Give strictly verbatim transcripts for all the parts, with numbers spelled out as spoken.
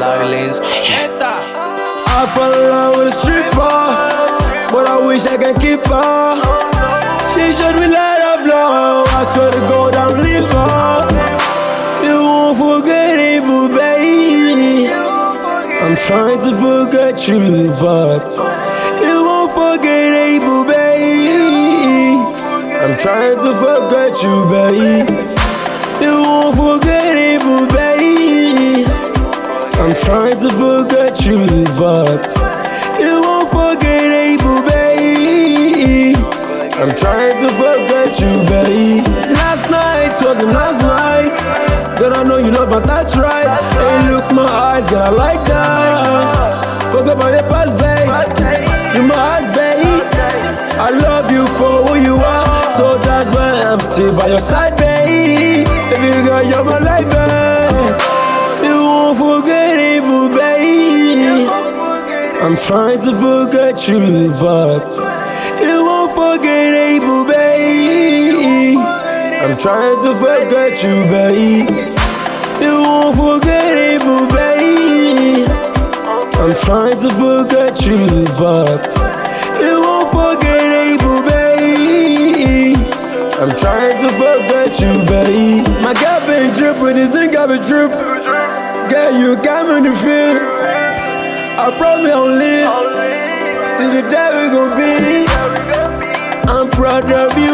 Lowlands. I fell in love with a stripper, but I wish I can keep her. She showed me light of love, I swear to God I'll leave her. You won't forget it, boo, baby. I'm trying to forget you, but you won't forget it, boo, baby. I'm trying to forget you, baby. You won't forget it, boo, baby. I'm trying to forget you, but you won't forget it, boo, baby. I'm trying to forget you, baby. Last night was a last night. Girl, I know you love, but that's right. Hey, look, my eyes, girl, I like that. Forget about your past, babe. You my eyes, babe. I love you for who you are, so that's why I'm still by your side, baby. Baby girl, you're my life, babe. You won't forget it, boo, baby. I'm trying to forget you, but you won't forget it, boo, baby. I'm trying to forget you, baby. You won't forget it, boo, baby. I'm trying to forget you, but you won't forget it, boo, baby. I'm trying to forget you, baby. My girl been drippin', this nigga been drip. Girl, you got me in the feel. I promise I'll live till the day we gon' be. I'm proud of you.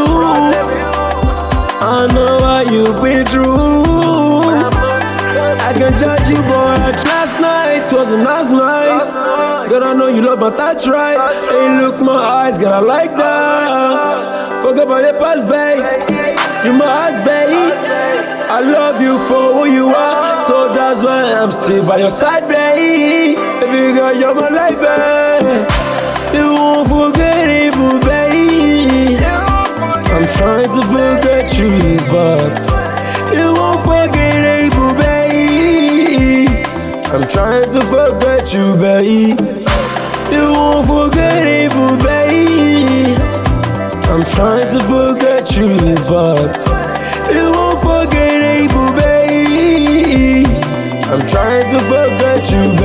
I know what you've been through. I can judge you, boy. Last night was a last night. Girl, I know you love, but that's right. Hey, look, my eyes, girl, I like that. Forget about your past, babe. You my eyes, babe. I love you for who you are, so that's why I'm still by your side, babe. Baby girl, you're my life, babe. You won't forget it, boo, baby. I'm trying to forget you, but you won't forget it, boo, baby. I'm trying to forget you, baby. You won't forget it, boo, baby. I'm trying to forget you, but you won't forget it, boo, baby. I'm trying to forget you,